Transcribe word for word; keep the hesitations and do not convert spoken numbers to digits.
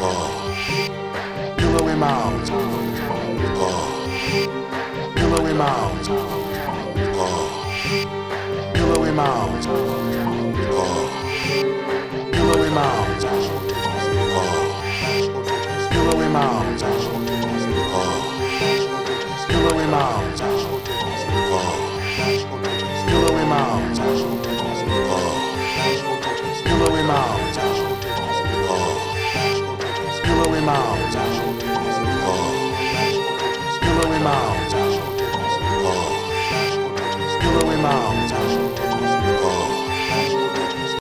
Billowy mounds, billowy mounds, billowy mounds, billowy mounds, billowy mounds, billowy mounds, billowy mounds, billowy mounds, billowy mounds, billowy mounds, billowy mounds,